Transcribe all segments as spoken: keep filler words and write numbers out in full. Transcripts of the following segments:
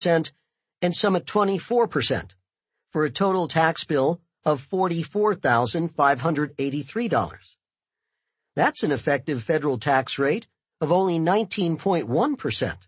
percent and some at twenty-four percent, for a total tax bill of forty-four thousand five hundred eighty-three dollars. That's an effective federal tax rate of only nineteen point one percent.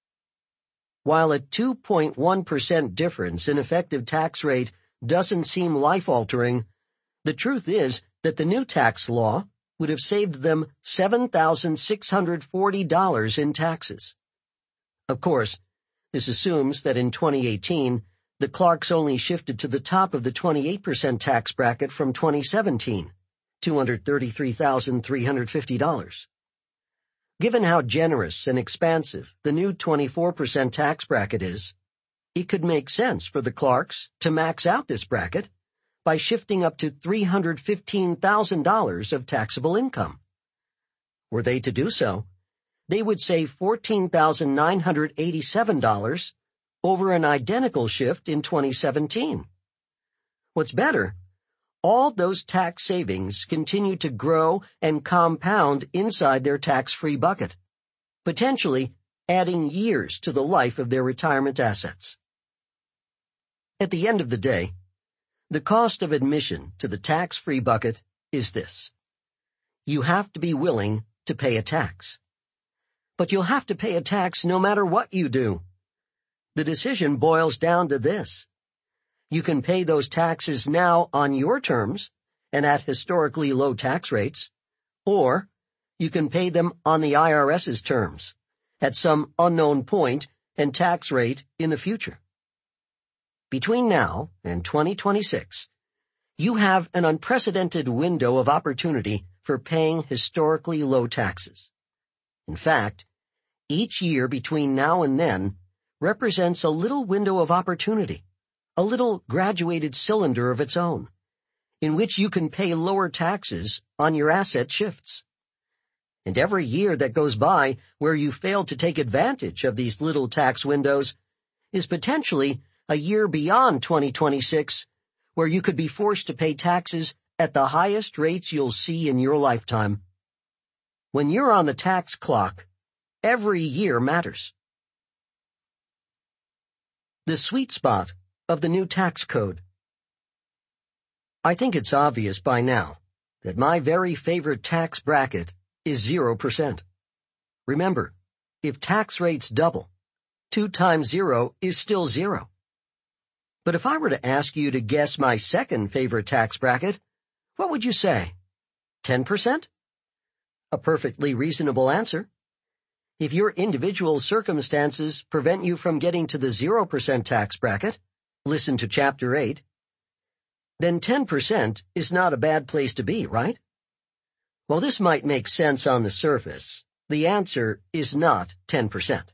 While a two point one percent difference in effective tax rate doesn't seem life-altering, the truth is that the new tax law would have saved them seven thousand six hundred forty dollars in taxes. Of course, this assumes that in twenty eighteen, the Clarks only shifted to the top of the twenty-eight percent tax bracket from twenty seventeen, two hundred thirty-three thousand three hundred fifty dollars. Given how generous and expansive the new twenty-four percent tax bracket is, it could make sense for the Clarks to max out this bracket by shifting up to three hundred fifteen thousand dollars of taxable income. Were they to do so, they would save fourteen thousand nine hundred eighty-seven dollars over an identical shift in twenty seventeen. What's better, all those tax savings continue to grow and compound inside their tax-free bucket, potentially adding years to the life of their retirement assets. At the end of the day, the cost of admission to the tax-free bucket is this. You have to be willing to pay a tax. But you'll have to pay a tax no matter what you do. The decision boils down to this. You can pay those taxes now on your terms and at historically low tax rates, or you can pay them on the I R S's terms at some unknown point and tax rate in the future. Between now and twenty twenty-six, you have an unprecedented window of opportunity for paying historically low taxes. In fact, each year between now and then represents a little window of opportunity, a little graduated cylinder of its own, in which you can pay lower taxes on your asset shifts. And every year that goes by where you fail to take advantage of these little tax windows is potentially a year beyond twenty twenty-six, where you could be forced to pay taxes at the highest rates you'll see in your lifetime. When you're on the tax clock, every year matters. The sweet spot of the new tax code. I think it's obvious by now that my very favorite tax bracket is zero percent. Remember, if tax rates double, two times zero is still zero. But if I were to ask you to guess my second favorite tax bracket, what would you say? ten percent? A perfectly reasonable answer. If your individual circumstances prevent you from getting to the zero percent tax bracket, listen to Chapter eight, then ten percent is not a bad place to be, right? While this might make sense on the surface, the answer is not ten percent.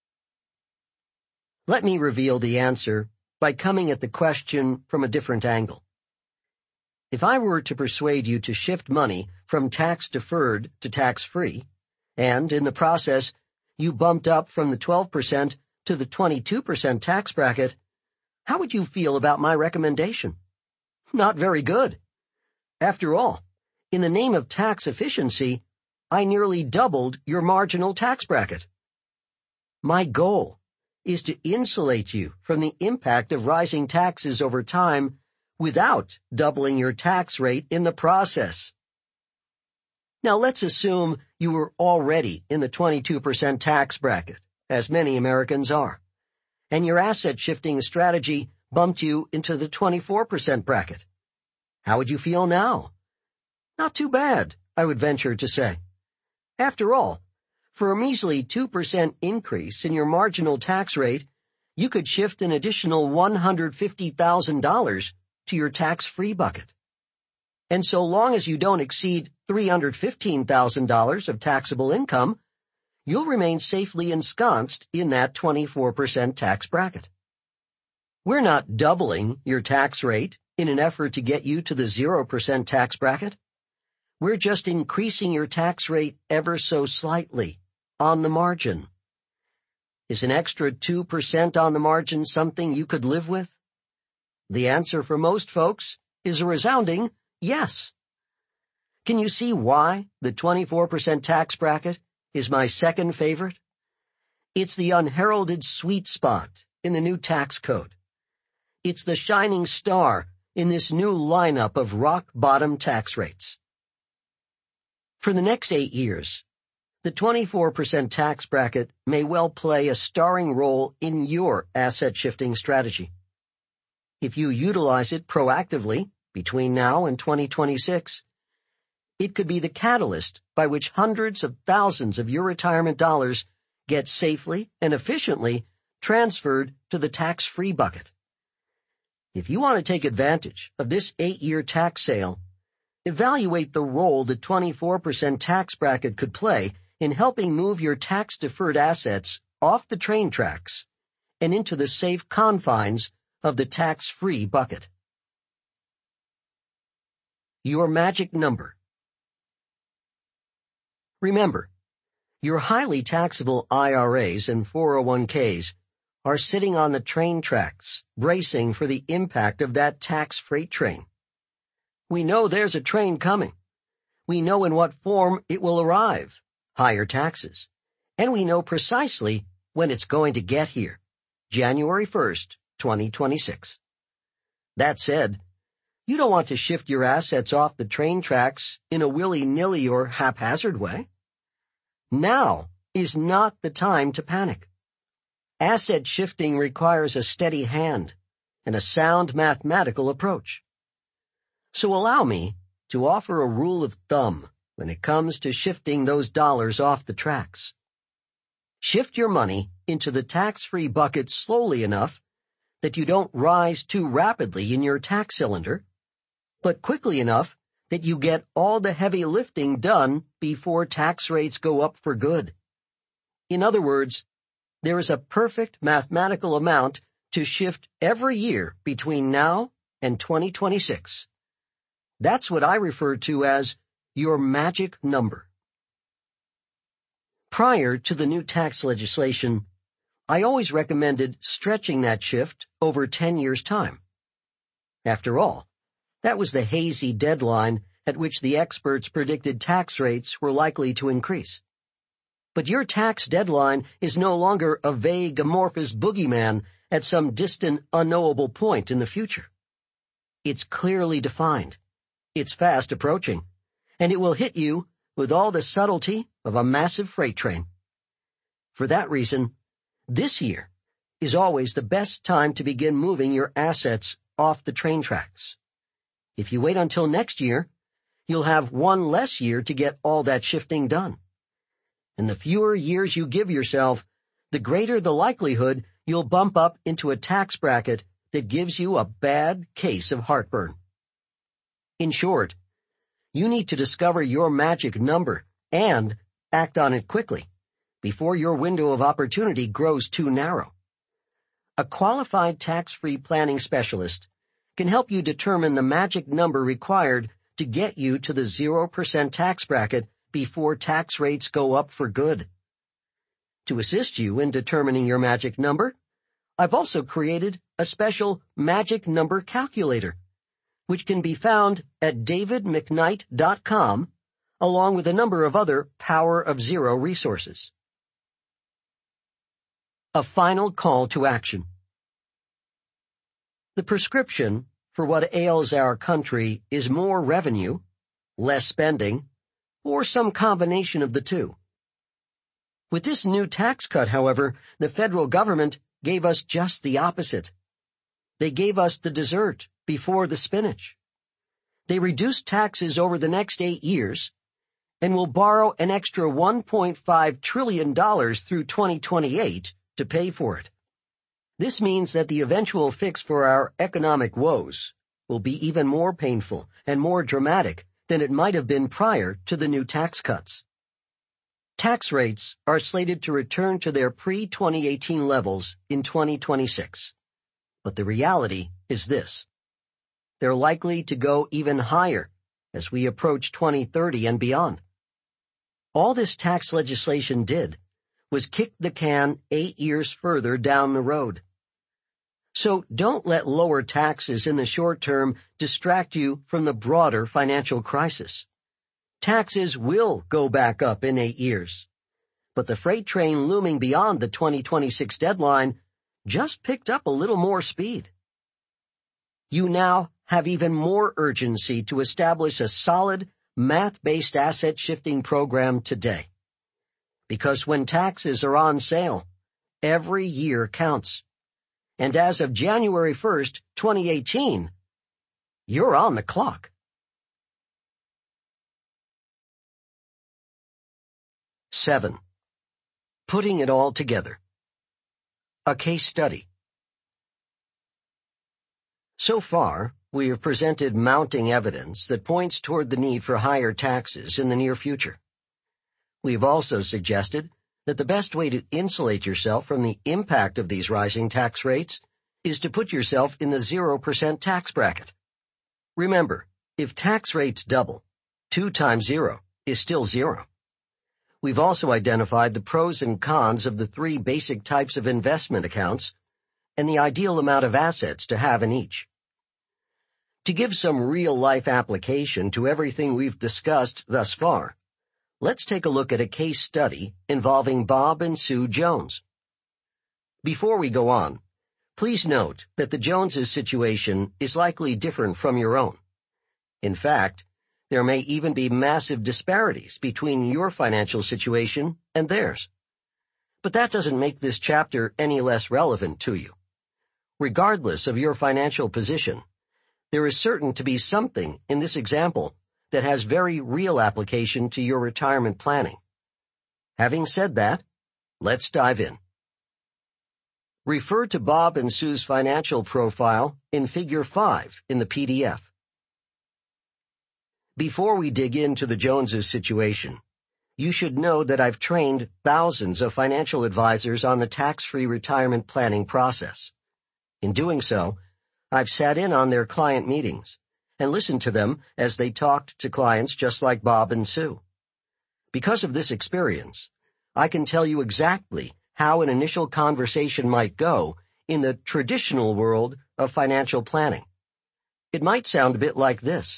Let me reveal the answer by coming at the question from a different angle. If I were to persuade you to shift money from tax-deferred to tax-free, and in the process you bumped up from the twelve percent to the twenty-two percent tax bracket, how would you feel about my recommendation? Not very good. After all, in the name of tax efficiency, I nearly doubled your marginal tax bracket. My goal is to insulate you from the impact of rising taxes over time without doubling your tax rate in the process. Now let's assume you were already in the twenty-two percent tax bracket, as many Americans are, and your asset shifting strategy bumped you into the twenty-four percent bracket. How would you feel now? Not too bad, I would venture to say. After all, for a measly two percent increase in your marginal tax rate, you could shift an additional one hundred fifty thousand dollars to your tax-free bucket. And so long as you don't exceed three hundred fifteen thousand dollars of taxable income, you'll remain safely ensconced in that twenty-four percent tax bracket. We're not doubling your tax rate in an effort to get you to the zero percent tax bracket. We're just increasing your tax rate ever so slightly, on the margin. Is an extra two percent on the margin something you could live with? The answer for most folks is a resounding yes. Can you see why the twenty-four percent tax bracket is my second favorite? It's the unheralded sweet spot in the new tax code. It's the shining star in this new lineup of rock-bottom tax rates. For the next eight years, the twenty-four percent tax bracket may well play a starring role in your asset-shifting strategy. If you utilize it proactively between now and twenty twenty-six, it could be the catalyst by which hundreds of thousands of your retirement dollars get safely and efficiently transferred to the tax-free bucket. If you want to take advantage of this eight-year tax sale, evaluate the role the twenty-four percent tax bracket could play in helping move your tax-deferred assets off the train tracks and into the safe confines of the tax-free bucket. Your magic number. Remember, your highly taxable I R As and four oh one k's are sitting on the train tracks, bracing for the impact of that tax freight train. We know there's a train coming. We know in what form it will arrive, higher taxes, and we know precisely when it's going to get here, January first, twenty twenty-six. That said, you don't want to shift your assets off the train tracks in a willy-nilly or haphazard way. Now is not the time to panic. Asset shifting requires a steady hand and a sound mathematical approach. So allow me to offer a rule of thumb when it comes to shifting those dollars off the tracks. Shift your money into the tax-free bucket slowly enough that you don't rise too rapidly in your tax cylinder, but quickly enough that you get all the heavy lifting done before tax rates go up for good. In other words, there is a perfect mathematical amount to shift every year between now and twenty twenty-six. That's what I refer to as your magic number. Prior to the new tax legislation, I always recommended stretching that shift over ten years' time. After all, that was the hazy deadline at which the experts predicted tax rates were likely to increase. But your tax deadline is no longer a vague, amorphous boogeyman at some distant, unknowable point in the future. It's clearly defined. It's fast approaching, and it will hit you with all the subtlety of a massive freight train. For that reason, this year is always the best time to begin moving your assets off the train tracks. If you wait until next year, you'll have one less year to get all that shifting done. And the fewer years you give yourself, the greater the likelihood you'll bump up into a tax bracket that gives you a bad case of heartburn. In short, you need to discover your magic number and act on it quickly before your window of opportunity grows too narrow. A qualified tax-free planning specialist can help you determine the magic number required to get you to the zero percent tax bracket before tax rates go up for good. To assist you in determining your magic number, I've also created a special magic number calculator, which can be found at david mcknight dot com, along with a number of other Power of Zero resources. A final call to action. The prescription for what ails our country is more revenue, less spending, or some combination of the two. With this new tax cut, however, the federal government gave us just the opposite. They gave us the dessert before the spinach. They reduced taxes over the next eight years and will borrow an extra one point five trillion dollars through twenty twenty-eight to pay for it. This means that the eventual fix for our economic woes will be even more painful and more dramatic than it might have been prior to the new tax cuts. Tax rates are slated to return to their pre twenty eighteen levels in twenty twenty-six. But the reality is this. They're likely to go even higher as we approach twenty thirty and beyond. All this tax legislation did was kick the can eight years further down the road. So don't let lower taxes in the short term distract you from the broader financial crisis. Taxes will go back up in eight years. But the freight train looming beyond the twenty twenty-six deadline just picked up a little more speed. You now have even more urgency to establish a solid, math-based asset shifting program today. Because when taxes are on sale, every year counts. And as of January first, twenty eighteen, you're on the clock. Seven. Putting it all together. A case study. So far, we have presented mounting evidence that points toward the need for higher taxes in the near future. We have also suggested that the best way to insulate yourself from the impact of these rising tax rates is to put yourself in the zero percent tax bracket. Remember, if tax rates double, two times zero is still zero. We've also identified the pros and cons of the three basic types of investment accounts and the ideal amount of assets to have in each. To give some real-life application to everything we've discussed thus far, let's take a look at a case study involving Bob and Sue Jones. Before we go on, please note that the Joneses' situation is likely different from your own. In fact, there may even be massive disparities between your financial situation and theirs. But that doesn't make this chapter any less relevant to you. Regardless of your financial position, there is certain to be something in this example that has very real application to your retirement planning. Having said that, let's dive in. Refer to Bob and Sue's financial profile in Figure five in the P D F. Before we dig into the Joneses' situation, you should know that I've trained thousands of financial advisors on the tax-free retirement planning process. In doing so, I've sat in on their client meetings and listened to them as they talked to clients just like Bob and Sue. Because of this experience, I can tell you exactly how an initial conversation might go in the traditional world of financial planning. It might sound a bit like this.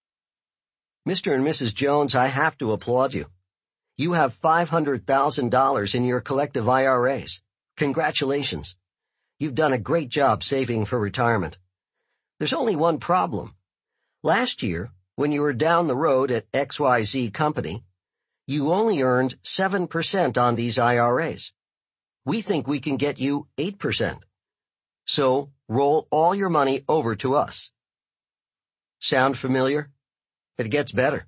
Mister and Missus Jones, I have to applaud you. You have five hundred thousand dollars in your collective I R As. Congratulations. You've done a great job saving for retirement. There's only one problem. Last year, when you were down the road at X Y Z Company, you only earned seven percent on these I R As. We think we can get you eight percent. So, roll all your money over to us. Sound familiar? It gets better.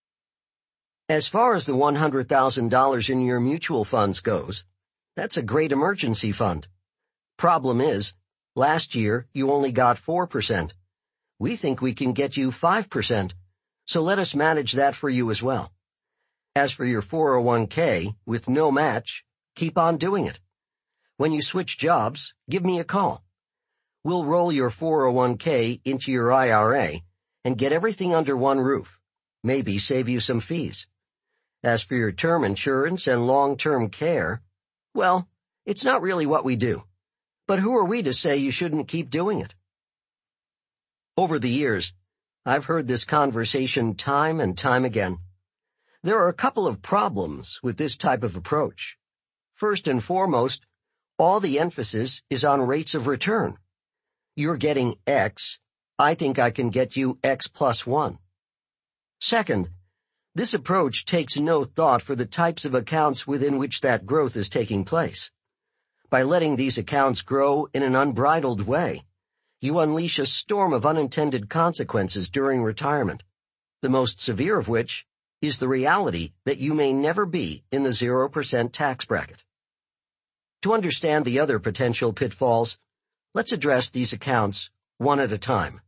As far as the one hundred thousand dollars in your mutual funds goes, that's a great emergency fund. Problem is, last year you only got four percent. We think we can get you five percent, so let us manage that for you as well. As for your four oh one k with no match, keep on doing it. When you switch jobs, give me a call. We'll roll your four oh one k into your I R A and get everything under one roof, maybe save you some fees. As for your term insurance and long-term care, well, it's not really what we do. But who are we to say you shouldn't keep doing it? Over the years, I've heard this conversation time and time again. There are a couple of problems with this type of approach. First and foremost, all the emphasis is on rates of return. You're getting X. I think I can get you X plus one. Second, this approach takes no thought for the types of accounts within which that growth is taking place. By letting these accounts grow in an unbridled way, you unleash a storm of unintended consequences during retirement, the most severe of which is the reality that you may never be in the zero percent tax bracket. To understand the other potential pitfalls, let's address these accounts one at a time.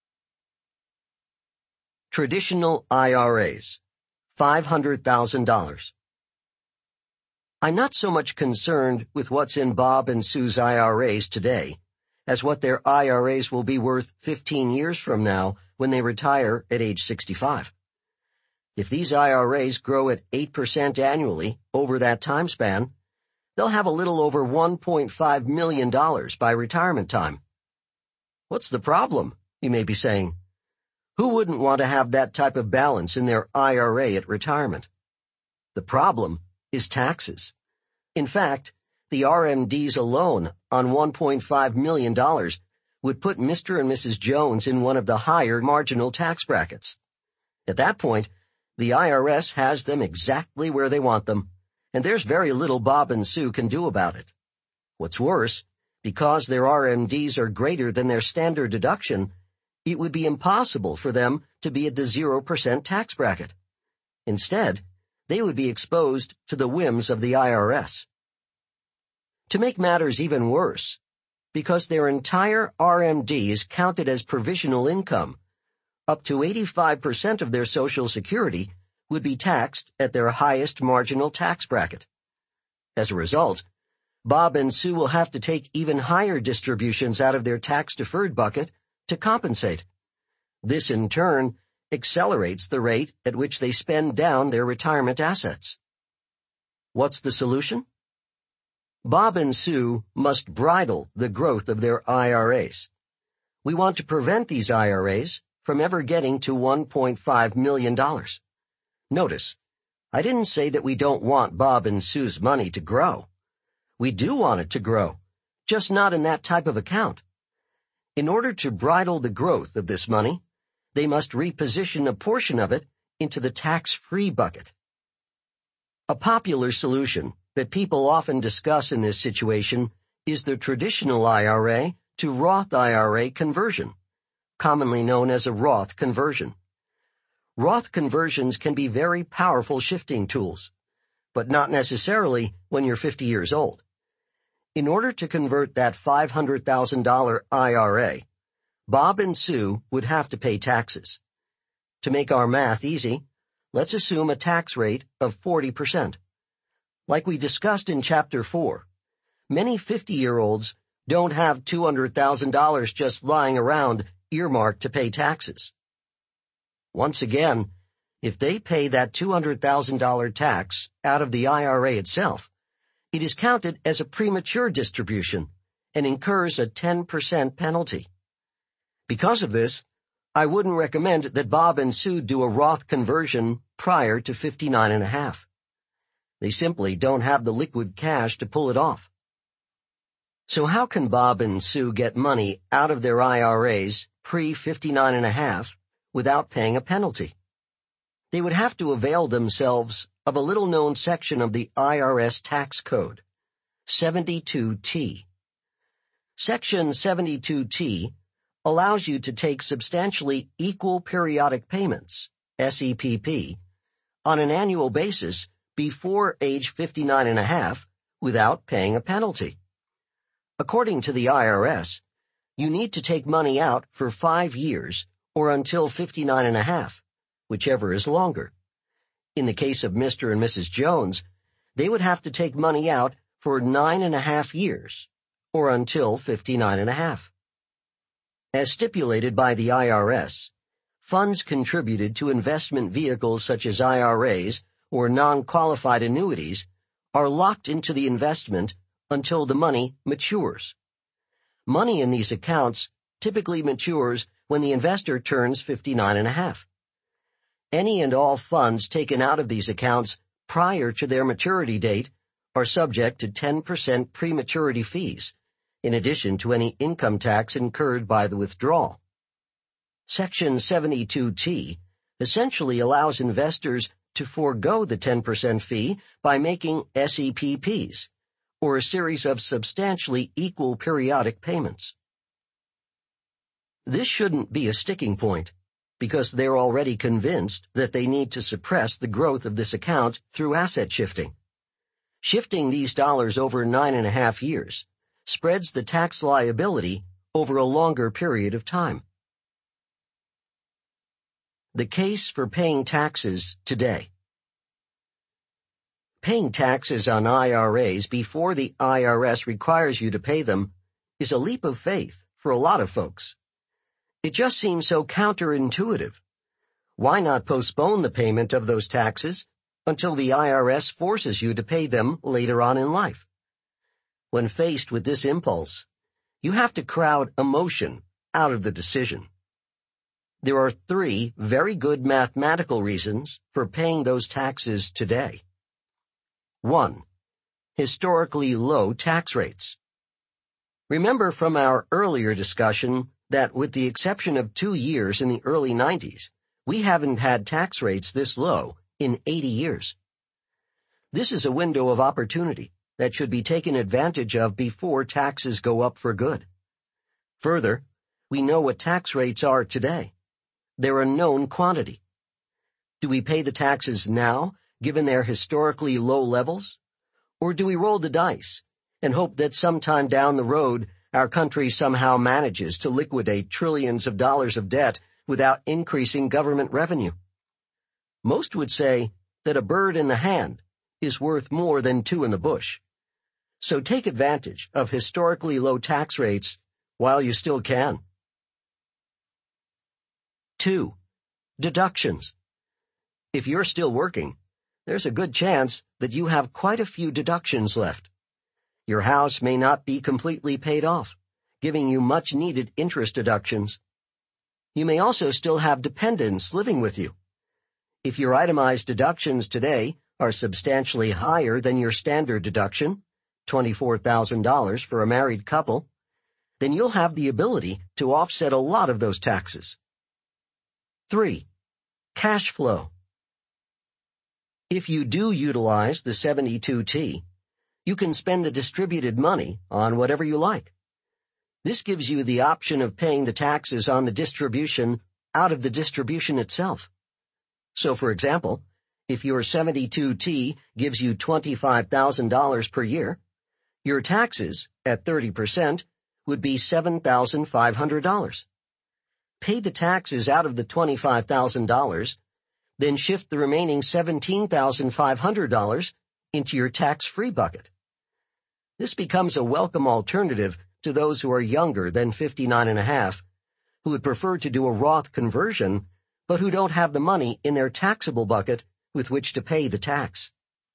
Traditional I R As, five hundred thousand dollars. I'm not so much concerned with what's in Bob and Sue's I R As today as what their I R As will be worth fifteen years from now when they retire at age sixty-five. If these I R As grow at eight percent annually over that time span, they'll have a little over one point five million dollars by retirement time. What's the problem, you may be saying? Who wouldn't want to have that type of balance in their I R A at retirement? The problem is taxes. In fact, The R M Ds alone on one point five million dollars would put Mister and Missus Jones in one of the higher marginal tax brackets. At that point, the I R S has them exactly where they want them, and there's very little Bob and Sue can do about it. What's worse, because their R M Ds are greater than their standard deduction, it would be impossible for them to be at the zero percent tax bracket. Instead, they would be exposed to the whims of the I R S. To make matters even worse, because their entire R M D is counted as provisional income, up to eighty-five percent of their Social Security would be taxed at their highest marginal tax bracket. As a result, Bob and Sue will have to take even higher distributions out of their tax-deferred bucket to compensate. This, in turn, accelerates the rate at which they spend down their retirement assets. What's the solution? Bob and Sue must bridle the growth of their I R As. We want to prevent these I R As from ever getting to one point five million dollars. Notice, I didn't say that we don't want Bob and Sue's money to grow. We do want it to grow, just not in that type of account. In order to bridle the growth of this money, they must reposition a portion of it into the tax-free bucket. A popular solution that people often discuss in this situation is the traditional I R A to Roth I R A conversion, commonly known as a Roth conversion. Roth conversions can be very powerful shifting tools, but not necessarily when you're fifty years old. In order to convert that five hundred thousand dollars I R A, Bob and Sue would have to pay taxes. To make our math easy, let's assume a tax rate of forty percent. Like we discussed in Chapter four, many fifty-year-olds don't have two hundred thousand dollars just lying around earmarked to pay taxes. Once again, if they pay that two hundred thousand dollars tax out of the I R A itself, it is counted as a premature distribution and incurs a ten percent penalty. Because of this, I wouldn't recommend that Bob and Sue do a Roth conversion prior to fifty-nine and a half. They simply don't have the liquid cash to pull it off. So how can Bob and Sue get money out of their I R As pre fifty-nine and a half without paying a penalty? They would have to avail themselves of a little-known section of the I R S tax code, seventy-two T. Section seventy-two T allows you to take substantially equal periodic payments, S E P P, on an annual basis before age fifty-nine and a half without paying a penalty. According to the I R S, you need to take money out for five years or until fifty-nine and a half, whichever is longer. In the case of Mister and Missus Jones, they would have to take money out for nine and a half years, or until fifty-nine and a half. As stipulated by the I R S, funds contributed to investment vehicles such as I R As or non-qualified annuities are locked into the investment until the money matures. Money in these accounts typically matures when the investor turns fifty-nine and a half. Any and all funds taken out of these accounts prior to their maturity date are subject to ten percent prematurity fees, in addition to any income tax incurred by the withdrawal. Section seventy-two T essentially allows investors to forego the ten percent fee by making S E P Ps, or a series of substantially equal periodic payments. This shouldn't be a sticking point, because they're already convinced that they need to suppress the growth of this account through asset shifting. Shifting these dollars over nine and a half years spreads the tax liability over a longer period of time. The case for paying taxes today. Paying taxes on I R As before the I R S requires you to pay them is a leap of faith for a lot of folks. It just seems so counterintuitive. Why not postpone the payment of those taxes until the I R S forces you to pay them later on in life? When faced with this impulse, you have to crowd emotion out of the decision. There are three very good mathematical reasons for paying those taxes today. One, historically low tax rates. Remember from our earlier discussion that with the exception of two years in the early nineties, we haven't had tax rates this low in eighty years. This is a window of opportunity that should be taken advantage of before taxes go up for good. Further, we know what tax rates are today. They're a known quantity. Do we pay the taxes now, given their historically low levels? Or do we roll the dice and hope that sometime down the road our country somehow manages to liquidate trillions of dollars of debt without increasing government revenue? Most would say that a bird in the hand is worth more than two in the bush. So take advantage of historically low tax rates while you still can. Two. Deductions. If you're still working, there's a good chance that you have quite a few deductions left. Your house may not be completely paid off, giving you much-needed interest deductions. You may also still have dependents living with you. If your itemized deductions today are substantially higher than your standard deduction, twenty-four thousand dollars for a married couple, then you'll have the ability to offset a lot of those taxes. Three. Cash flow. If you do utilize the seventy-two T, you can spend the distributed money on whatever you like. This gives you the option of paying the taxes on the distribution out of the distribution itself. So, for example, if your seventy-two T gives you twenty-five thousand dollars per year, your taxes, at thirty percent, would be seven thousand five hundred dollars. Pay the taxes out of the twenty-five thousand dollars, then shift the remaining seventeen thousand five hundred dollars into your tax-free bucket. This becomes a welcome alternative to those who are younger than fifty-nine and a half, who would prefer to do a Roth conversion, but who don't have the money in their taxable bucket with which to pay the tax.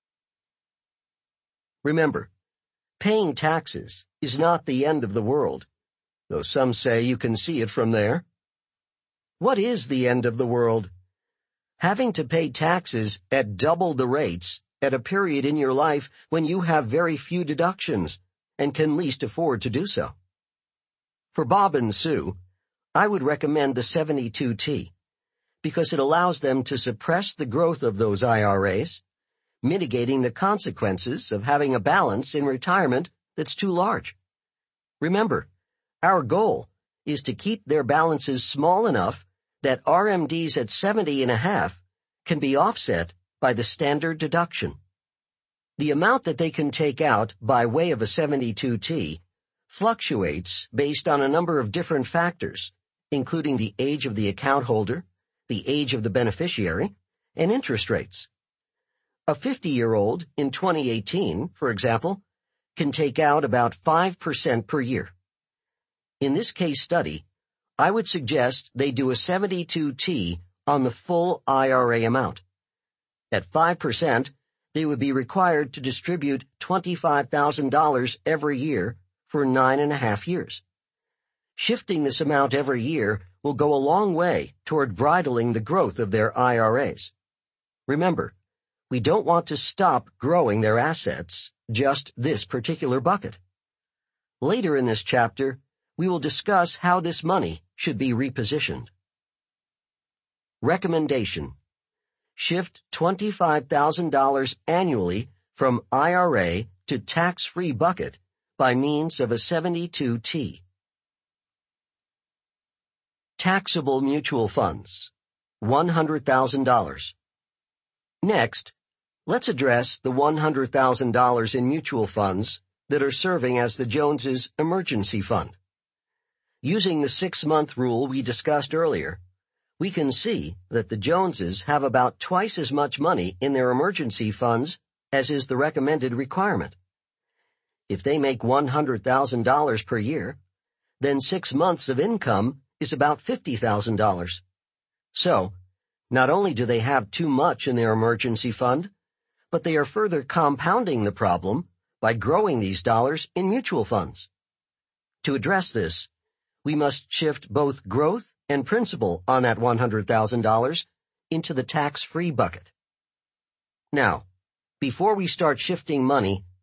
Remember, paying taxes is not the end of the world, though some say you can see it from there. What is the end of the world? Having to pay taxes at double the rates at a period in your life when you have very few deductions and can least afford to do so. For Bob and Sue, I would recommend the seventy-two T because it allows them to suppress the growth of those I R As, mitigating the consequences of having a balance in retirement that's too large. Remember, our goal is to keep their balances small enough that R M Ds at seventy and a half can be offset by the standard deduction. The amount that they can take out by way of a seventy-two T fluctuates based on a number of different factors, including the age of the account holder, the age of the beneficiary, and interest rates. A fifty-year-old in twenty eighteen, for example, can take out about five percent per year. In this case study, I would suggest they do a seventy-two T on the full I R A amount. At five percent, they would be required to distribute twenty-five thousand dollars every year for nine and a half years. Shifting this amount every year will go a long way toward bridling the growth of their I R As. Remember, we don't want to stop growing their assets, just this particular bucket. Later in this chapter, we will discuss how this money should be repositioned. Recommendation: shift twenty-five thousand dollars annually from I R A to tax-free bucket by means of a seventy-two T. Taxable mutual funds, one hundred thousand dollars. Next, let's address the one hundred thousand dollars in mutual funds that are serving as the Joneses' emergency fund. Using the six-month rule we discussed earlier, we can see that the Joneses have about twice as much money in their emergency funds as is the recommended requirement. If they make one hundred thousand dollars per year, then six months of income is about fifty thousand dollars. So, not only do they have too much in their emergency fund, but they are further compounding the problem by growing these dollars in mutual funds. To address this, we must shift both growth and principal on that one hundred thousand dollars into the tax-free bucket. Now, before we start shifting money,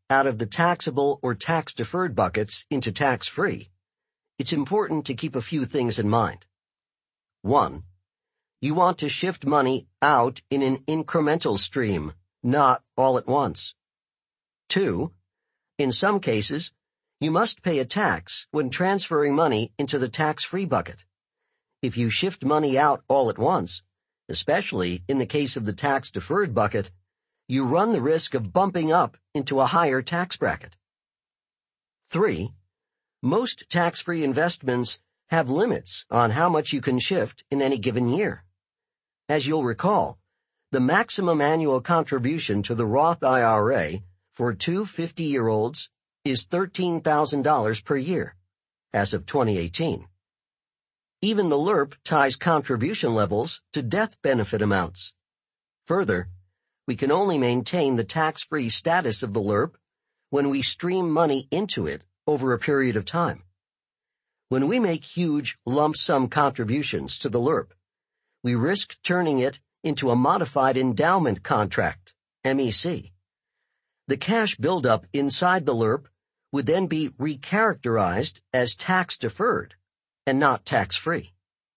out of the taxable or tax-deferred buckets into tax-free, it's important to keep a few things in mind. One, you want to shift money out in an incremental stream, not all at once. Two, in some cases, you must pay a tax when transferring money into the tax-free bucket. If you shift money out all at once, especially in the case of the tax-deferred bucket, you run the risk of bumping up into a higher tax bracket. Three, most tax-free investments have limits on how much you can shift in any given year. As you'll recall, the maximum annual contribution to the Roth I R A for two fifty-year-olds is thirteen thousand dollars per year, as of twenty eighteen. Even the L R P ties contribution levels to death benefit amounts. Further, we can only maintain the tax-free status of the L R P when we stream money into it over a period of time. When we make huge lump sum contributions to the L R P, we risk turning it into a modified endowment contract, M E C. The cash buildup inside the L R P would then be recharacterized as tax-deferred and not tax-free.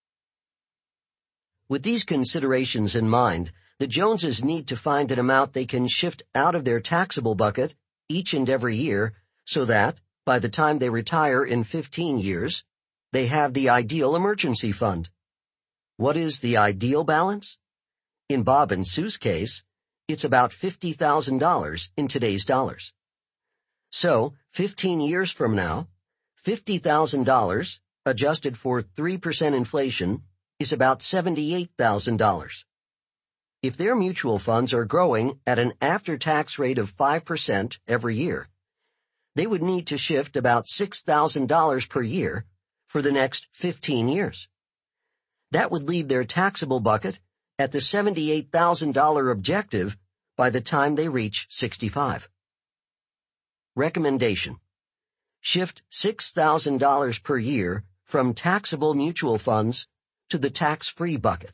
With these considerations in mind, the Joneses need to find an amount they can shift out of their taxable bucket each and every year so that, by the time they retire in fifteen years, they have the ideal emergency fund. What is the ideal balance? In Bob and Sue's case, it's about fifty thousand dollars in today's dollars. So, fifteen years from now, fifty thousand dollars, adjusted for three percent inflation, is about seventy-eight thousand dollars. If their mutual funds are growing at an after-tax rate of five percent every year, they would need to shift about six thousand dollars per year for the next fifteen years. That would leave their taxable bucket at the seventy-eight thousand dollars objective by the time they reach sixty-five. Recommendation: shift six thousand dollars per year from taxable mutual funds to the tax-free bucket.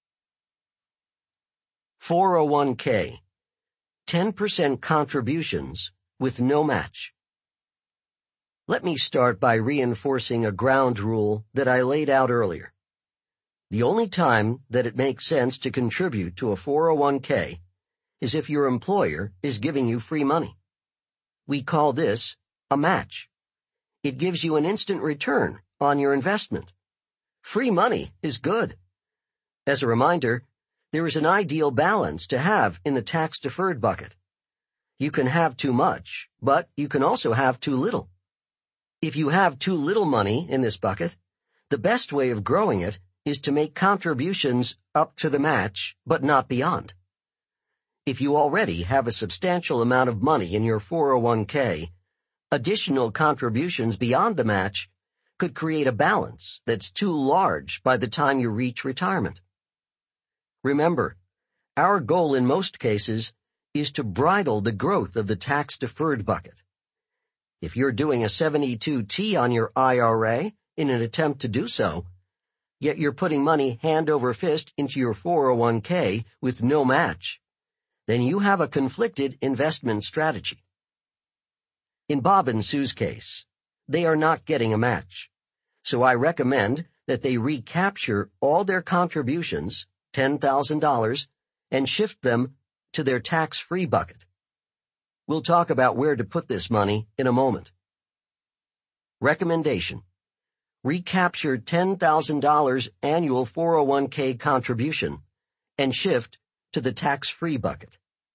four oh one k. ten percent contributions with no match. Let me start by reinforcing a ground rule that I laid out earlier. The only time that it makes sense to contribute to a four oh one k is if your employer is giving you free money. We call this a match. It gives you an instant return on your investment. Free money is good. As a reminder, there is an ideal balance to have in the tax-deferred bucket. You can have too much, but you can also have too little. If you have too little money in this bucket, the best way of growing it is to make contributions up to the match, but not beyond. If you already have a substantial amount of money in your four oh one k, additional contributions beyond the match could create a balance that's too large by the time you reach retirement. Remember, our goal in most cases is to bridle the growth of the tax-deferred bucket. If you're doing a seventy-two T on your I R A in an attempt to do so, yet you're putting money hand over fist into your four oh one k with no match, then you have a conflicted investment strategy. In Bob and Sue's case, they are not getting a match, so I recommend that they recapture all their contributions, ten thousand dollars, and shift them to their tax-free bucket. We'll talk about where to put this money in a moment. Recommendation: recapture ten thousand dollars annual four oh one k contribution and shift to the tax-free bucket.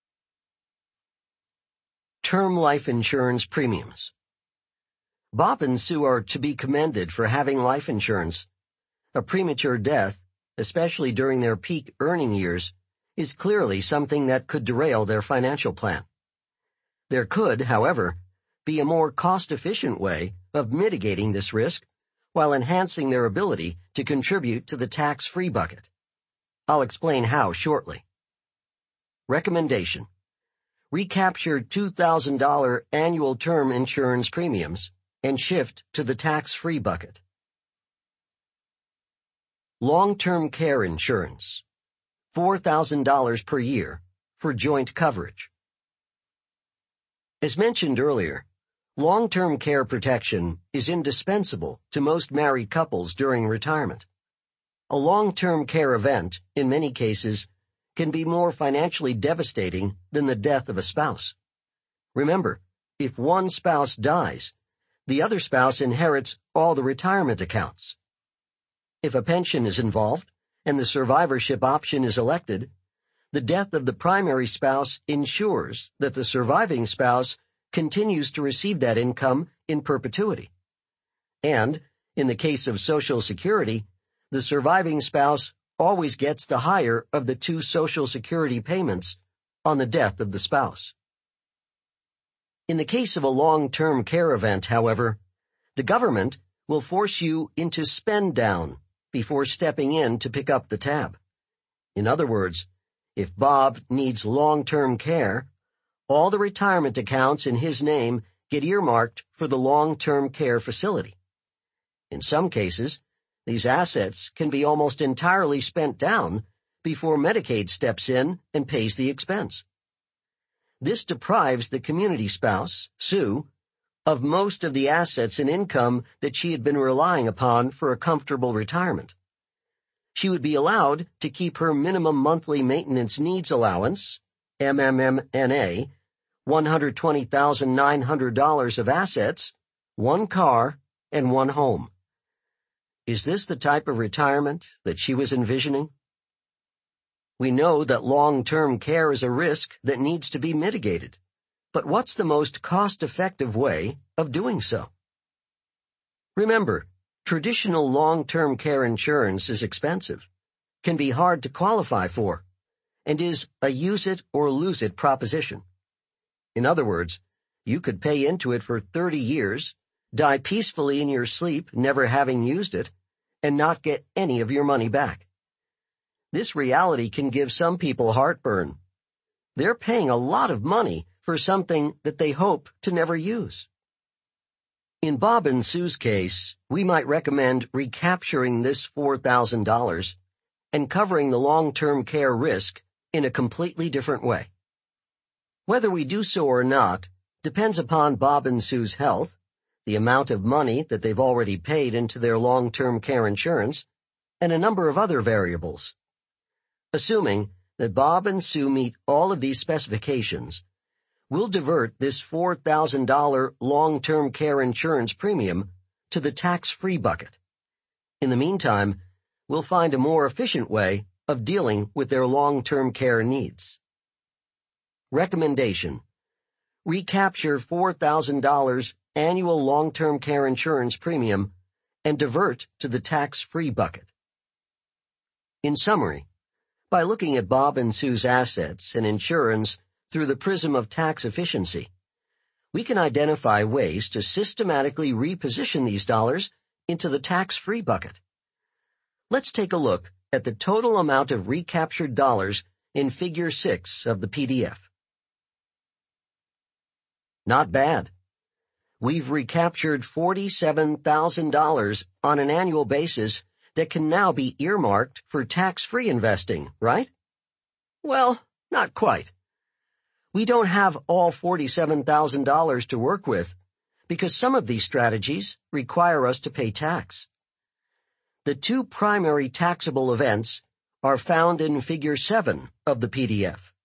Term life insurance premiums. Bob and Sue are to be commended for having life insurance. A premature death, especially during their peak earning years, is clearly something that could derail their financial plan. There could, however, be a more cost-efficient way of mitigating this risk while enhancing their ability to contribute to the tax-free bucket. I'll explain how shortly. Recommendation: recapture two thousand dollars annual term insurance premiums and shift to the tax-free bucket. Long-term care insurance, four thousand dollars per year for joint coverage. As mentioned earlier, long-term care protection is indispensable to most married couples during retirement. A long-term care event, in many cases, can be more financially devastating than the death of a spouse. Remember, if one spouse dies, the other spouse inherits all the retirement accounts. If a pension is involved and the survivorship option is elected, the death of the primary spouse ensures that the surviving spouse continues to receive that income in perpetuity. And, in the case of Social Security, the surviving spouse always gets the higher of the two Social Security payments on the death of the spouse. In the case of a long-term care event, however, the government will force you into spend down before stepping in to pick up the tab. In other words, if Bob needs long-term care, all the retirement accounts in his name get earmarked for the long-term care facility. In some cases, these assets can be almost entirely spent down before Medicaid steps in and pays the expense. This deprives the community spouse, Sue, of most of the assets and income that she had been relying upon for a comfortable retirement. She would be allowed to keep her minimum monthly maintenance needs allowance, M M M N A, one hundred twenty thousand nine hundred dollars of assets, one car, and one home. Is this the type of retirement that she was envisioning? We know that long-term care is a risk that needs to be mitigated. But what's the most cost-effective way of doing so? Remember, traditional long-term care insurance is expensive, can be hard to qualify for, and is a use-it-or-lose-it proposition. In other words, you could pay into it for thirty years, die peacefully in your sleep never having used it, and not get any of your money back. This reality can give some people heartburn. They're paying a lot of money for something that they hope to never use. In Bob and Sue's case, we might recommend recapturing this four thousand dollars and covering the long-term care risk in a completely different way. Whether we do so or not depends upon Bob and Sue's health, the amount of money that they've already paid into their long-term care insurance, and a number of other variables. Assuming that Bob and Sue meet all of these specifications, we'll divert this four thousand dollars long-term care insurance premium to the tax-free bucket. In the meantime, we'll find a more efficient way of dealing with their long-term care needs. Recommendation: recapture four thousand dollars annual long-term care insurance premium and divert to the tax-free bucket. In summary, by looking at Bob and Sue's assets and insurance through the prism of tax efficiency, we can identify ways to systematically reposition these dollars into the tax-free bucket. Let's take a look at the total amount of recaptured dollars in Figure six of the P D F. Not bad. We've recaptured forty-seven thousand dollars on an annual basis that can now be earmarked for tax-free investing, right? Well, not quite. We don't have all forty-seven thousand dollars to work with because some of these strategies require us to pay tax. The two primary taxable events are found in Figure seven of the P D F.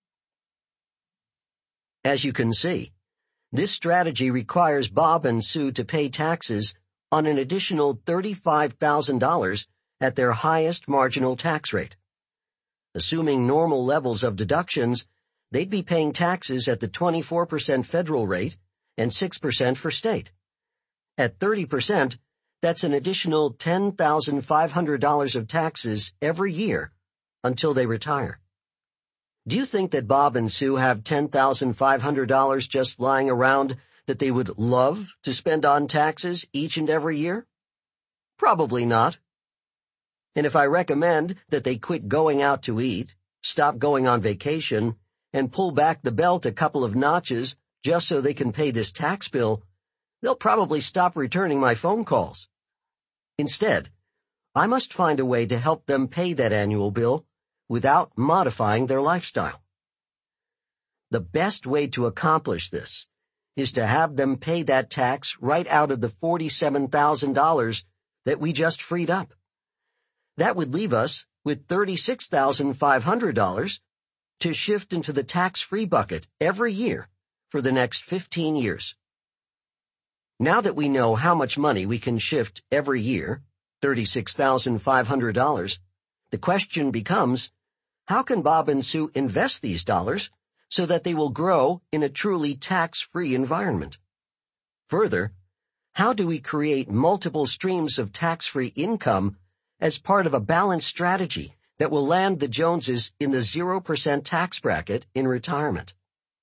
As you can see, this strategy requires Bob and Sue to pay taxes on an additional thirty-five thousand dollars at their highest marginal tax rate. Assuming normal levels of deductions, they'd be paying taxes at the twenty-four percent federal rate and six percent for state. At thirty percent, that's an additional ten thousand five hundred dollars of taxes every year until they retire. Do you think that Bob and Sue have ten thousand five hundred dollars just lying around that they would love to spend on taxes each and every year? Probably not. And if I recommend that they quit going out to eat, stop going on vacation, and pull back the belt a couple of notches just so they can pay this tax bill, they'll probably stop returning my phone calls. Instead, I must find a way to help them pay that annual bill without modifying their lifestyle. The best way to accomplish this is to have them pay that tax right out of the forty-seven thousand dollars that we just freed up. That would leave us with thirty-six thousand five hundred dollars to shift into the tax-free bucket every year for the next fifteen years. Now that we know how much money we can shift every year, thirty-six thousand five hundred dollars, the question becomes, how can Bob and Sue invest these dollars so that they will grow in a truly tax-free environment? Further, how do we create multiple streams of tax-free income as part of a balanced strategy that will land the Joneses in the zero percent tax bracket in retirement?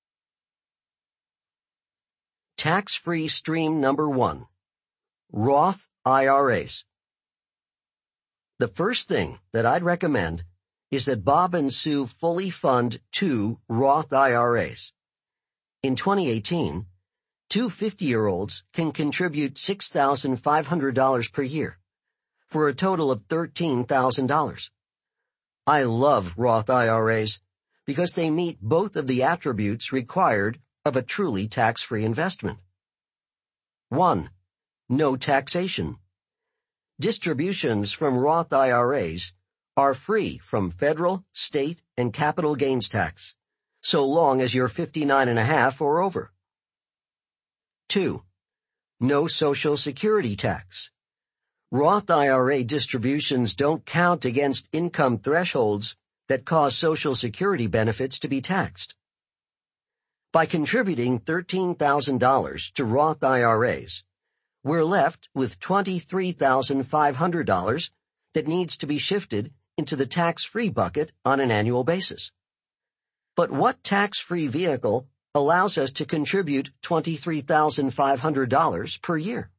Tax-free stream number one, Roth I R As. The first thing that I'd recommend is that Bob and Sue fully fund two Roth I R As. In twenty eighteen, two fifty-year-olds can contribute six thousand five hundred dollars per year, for a total of thirteen thousand dollars. I love Roth I R As because they meet both of the attributes required of a truly tax-free investment. One, no taxation. Distributions from Roth I R As are free from federal, state, and capital gains tax, so long as you're fifty-nine and a half or over. Two, no Social Security tax. Roth I R A distributions don't count against income thresholds that cause Social Security benefits to be taxed. By contributing thirteen thousand dollars to Roth I R As, we're left with twenty-three thousand five hundred dollars that needs to be shifted into the tax-free bucket on an annual basis. But what tax-free vehicle allows us to contribute twenty-three thousand five hundred dollars per year?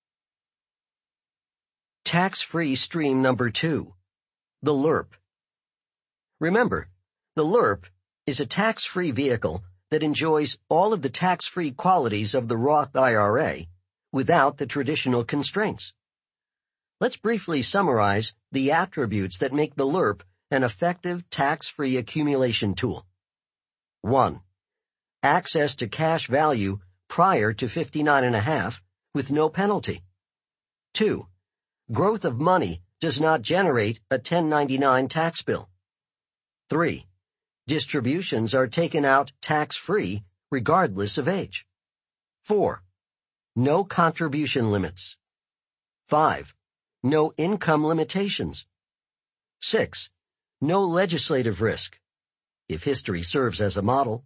Tax-free stream number two, the L R P. Remember, the L R P is a tax-free vehicle that enjoys all of the tax-free qualities of the Roth I R A without the traditional constraints. Let's briefly summarize the attributes that make the L R P an effective tax-free accumulation tool. One, access to cash value prior to fifty-nine and a half with no penalty. Two, growth of money does not generate a ten ninety-nine tax bill. Three, distributions are taken out tax-free regardless of age. Four, no contribution limits. Five, no income limitations. Six, no legislative risk, if history serves as a model.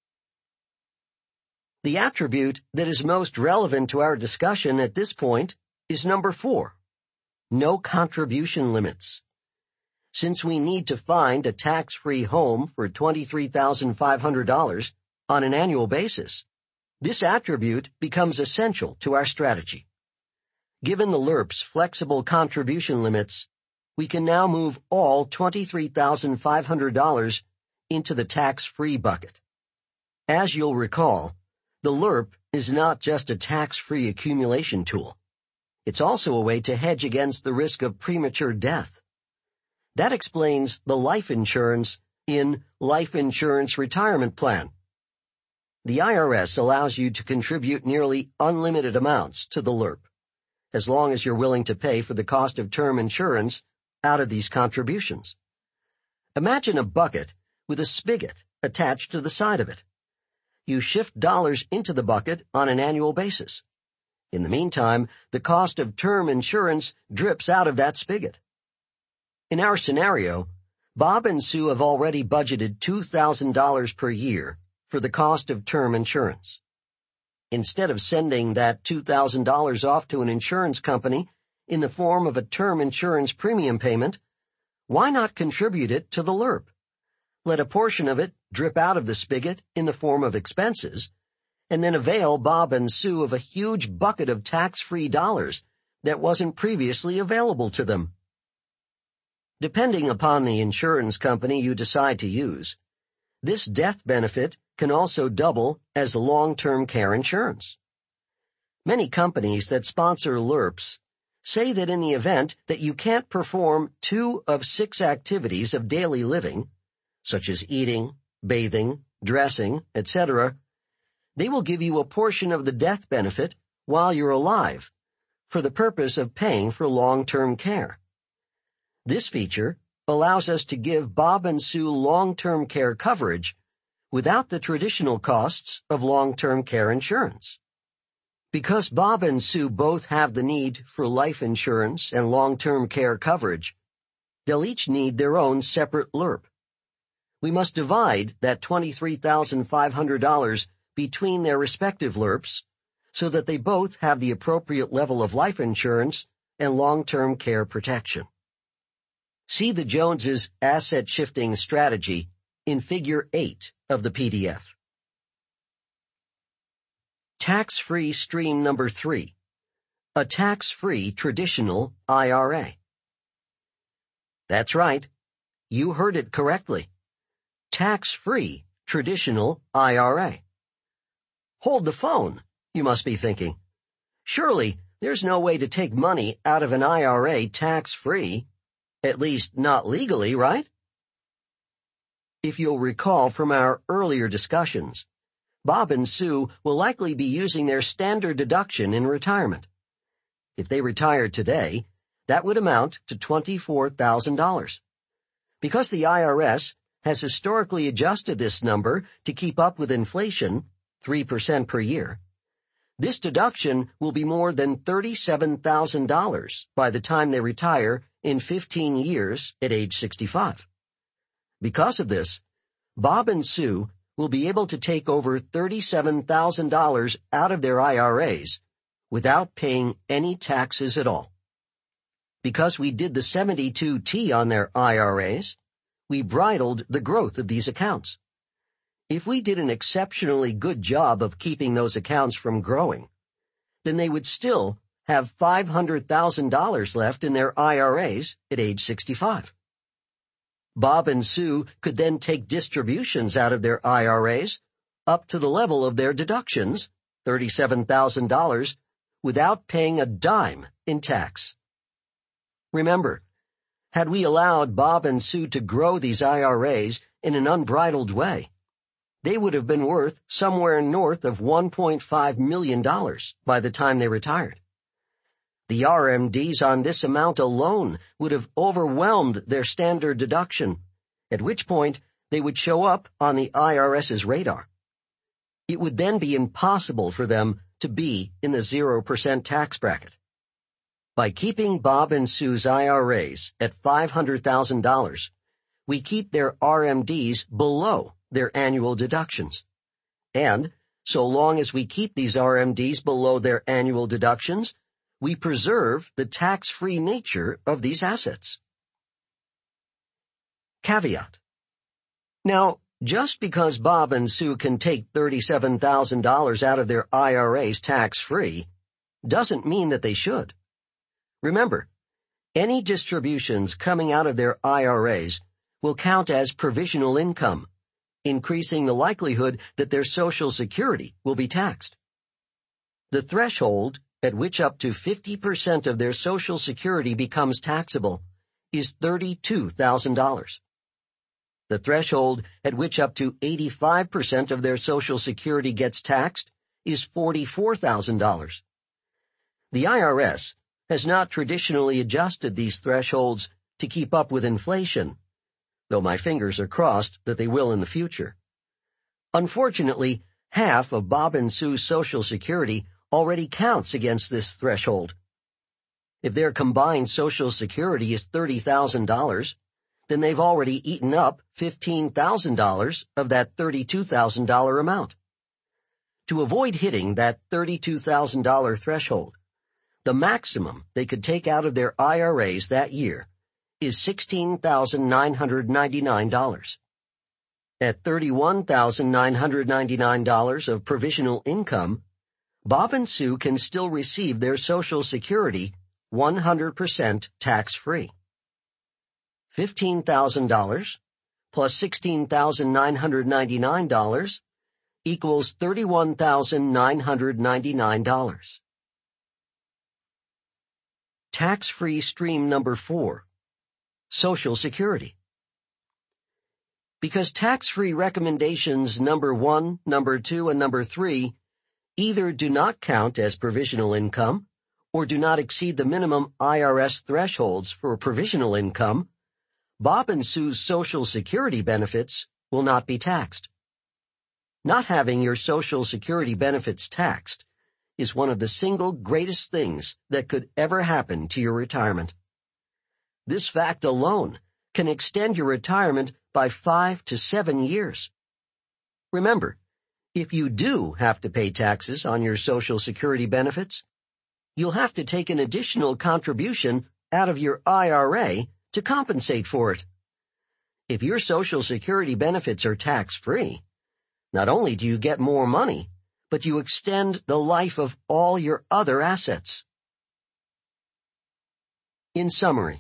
The attribute that is most relevant to our discussion at this point is number four, no contribution limits. Since we need to find a tax-free home for twenty-three thousand five hundred dollars on an annual basis, this attribute becomes essential to our strategy. Given the L R P's flexible contribution limits, we can now move all twenty-three thousand five hundred dollars into the tax-free bucket. As you'll recall, the L R P is not just a tax-free accumulation tool. It's also a way to hedge against the risk of premature death. That explains the life insurance in Life Insurance Retirement Plan. The I R S allows you to contribute nearly unlimited amounts to the L R P, as long as you're willing to pay for the cost of term insurance out of these contributions. Imagine a bucket with a spigot attached to the side of it. You shift dollars into the bucket on an annual basis. In the meantime, the cost of term insurance drips out of that spigot. In our scenario, Bob and Sue have already budgeted two thousand dollars per year for the cost of term insurance. Instead of sending that two thousand dollars off to an insurance company in the form of a term insurance premium payment, why not contribute it to the L R P? Let a portion of it drip out of the spigot in the form of expenses, and then avail Bob and Sue of a huge bucket of tax-free dollars that wasn't previously available to them. Depending upon the insurance company you decide to use, this death benefit can also double as long-term care insurance. Many companies that sponsor L R Ps say that in the event that you can't perform two of six activities of daily living, such as eating, bathing, dressing, et cetera, they will give you a portion of the death benefit while you're alive for the purpose of paying for long-term care. This feature allows us to give Bob and Sue long-term care coverage without the traditional costs of long-term care insurance. Because Bob and Sue both have the need for life insurance and long-term care coverage, they'll each need their own separate L R P. We must divide that twenty-three thousand five hundred dollars between their respective L R Ps so that they both have the appropriate level of life insurance and long-term care protection. See the Joneses' asset shifting strategy in Figure eight of the P D F. Tax-free stream number three, a tax-free traditional I R A. That's right. You heard it correctly. Tax-free traditional I R A. Hold the phone, you must be thinking. Surely there's no way to take money out of an I R A tax-free, at least not legally, right? If you'll recall from our earlier discussions, Bob and Sue will likely be using their standard deduction in retirement. If they retired today, that would amount to twenty-four thousand dollars. Because the I R S has historically adjusted this number to keep up with inflation, three percent per year, this deduction will be more than thirty-seven thousand dollars by the time they retire in fifteen years at age sixty-five. Because of this, Bob and Sue will be able to take over thirty-seven thousand dollars out of their I R As without paying any taxes at all. Because we did the seventy-two T on their I R As, we bridled the growth of these accounts. If we did an exceptionally good job of keeping those accounts from growing, then they would still have five hundred thousand dollars left in their I R As at age sixty-five. Bob and Sue could then take distributions out of their I R As up to the level of their deductions, thirty-seven thousand dollars, without paying a dime in tax. Remember, had we allowed Bob and Sue to grow these I R As in an unbridled way, they would have been worth somewhere north of one point five million dollars by the time they retired. The R M Ds on this amount alone would have overwhelmed their standard deduction, at which point they would show up on the IRS's radar. It would then be impossible for them to be in the zero percent tax bracket. By keeping Bob and Sue's I R As at five hundred thousand dollars, we keep their R M Ds below their annual deductions. And so long as we keep these R M Ds below their annual deductions, we preserve the tax-free nature of these assets. Caveat. Now, just because Bob and Sue can take thirty-seven thousand dollars out of their I R As tax-free doesn't mean that they should. Remember, any distributions coming out of their I R As will count as provisional income, increasing the likelihood that their Social Security will be taxed. The threshold at which up to fifty percent of their Social Security becomes taxable is thirty-two thousand dollars. The threshold at which up to eighty-five percent of their Social Security gets taxed is forty-four thousand dollars. The I R S has not traditionally adjusted these thresholds to keep up with inflation, though my fingers are crossed that they will in the future. Unfortunately, half of Bob and Sue's Social Security already counts against this threshold. If their combined Social Security is thirty thousand dollars, then they've already eaten up fifteen thousand dollars of that thirty-two thousand dollars amount. To avoid hitting that thirty-two thousand dollars threshold, the maximum they could take out of their I R As that year is sixteen thousand nine hundred ninety-nine dollars. At thirty-one thousand nine hundred ninety-nine dollars of provisional income, Bob and Sue can still receive their Social Security one hundred percent tax-free. fifteen thousand dollars plus sixteen thousand nine hundred ninety-nine dollars equals thirty-one thousand nine hundred ninety-nine dollars. Tax-free stream number four, Social Security. because tax-free recommendations number one, number two, and number three either do not count as provisional income or do not exceed the minimum I R S thresholds for provisional income, Bob and Sue's Social Security benefits will not be taxed. Not having your Social Security benefits taxed is one of the single greatest things that could ever happen to your retirement. This fact alone can extend your retirement by five to seven years. Remember, if you do have to pay taxes on your Social Security benefits, you'll have to take an additional contribution out of your I R A to compensate for it. If your Social Security benefits are tax-free, not only do you get more money, but you extend the life of all your other assets. In summary,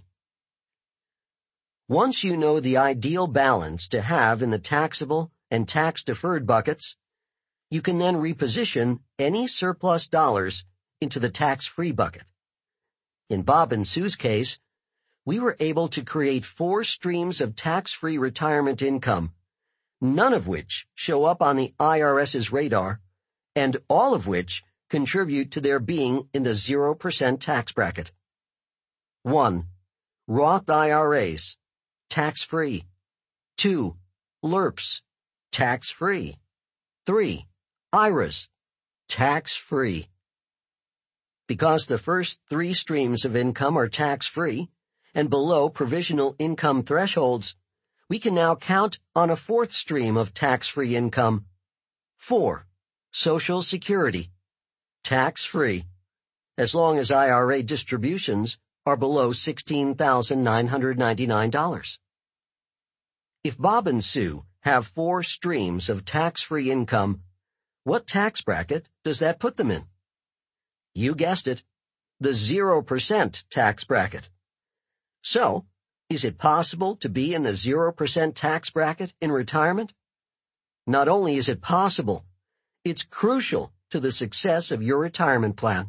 once you know the ideal balance to have in the taxable and tax-deferred buckets, you can then reposition any surplus dollars into the tax-free bucket. In Bob and Sue's case, we were able to create four streams of tax-free retirement income, none of which show up on the I R S's radar, and all of which contribute to their being in the zero percent tax bracket. one. Roth I R As, tax-free. two. L R P S, tax-free. three. I R As, tax-free. Because the first three streams of income are tax-free and below provisional income thresholds, we can now count on a fourth stream of tax-free income. four. Social Security, tax-free, as long as I R A distributions are below sixteen thousand nine hundred ninety-nine dollars. If Bob and Sue have four streams of tax-free income, what tax bracket does that put them in? You guessed it, the zero percent tax bracket. So, is it possible to be in the zero percent tax bracket in retirement? Not only is it possible, it's crucial to the success of your retirement plan.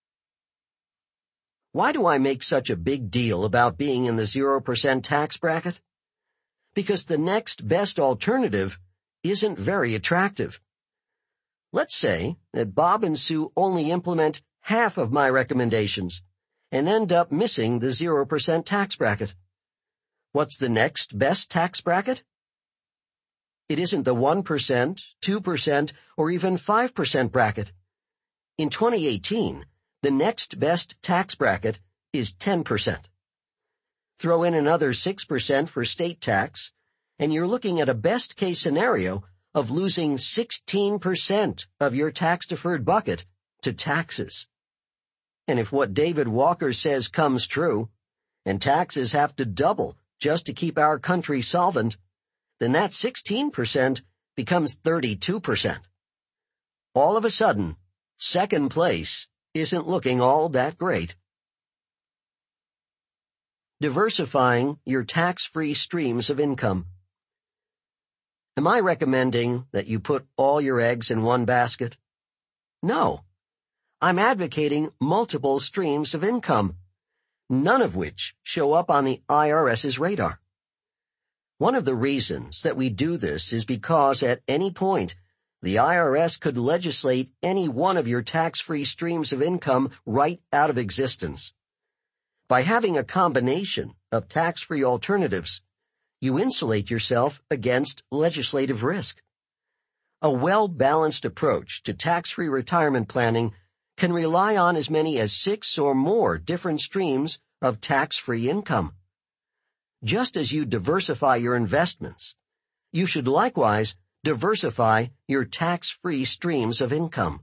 Why do I make such a big deal about being in the zero percent tax bracket? Because the next best alternative isn't very attractive. Let's say that Bob and Sue only implement half of my recommendations and end up missing the zero percent tax bracket. What's the next best tax bracket? It isn't the one percent, two percent, or even five percent bracket. In twenty eighteen, the next best tax bracket is ten percent. Throw in another six percent for state tax, and you're looking at a best-case scenario of losing sixteen percent of your tax-deferred bucket to taxes. And if what David Walker says comes true, and taxes have to double just to keep our country solvent, then that sixteen percent becomes thirty-two percent. All of a sudden, second place isn't looking all that great. Diversifying your tax-free streams of income. Am I recommending that you put all your eggs in one basket? No. I'm advocating multiple streams of income, none of which show up on the I R S's radar. One of the reasons that we do this is because at any point, the I R S could legislate any one of your tax-free streams of income right out of existence. By having a combination of tax-free alternatives, you insulate yourself against legislative risk. A well-balanced approach to tax-free retirement planning can rely on as many as six or more different streams of tax-free income. Just as you diversify your investments, you should likewise diversify your tax-free streams of income.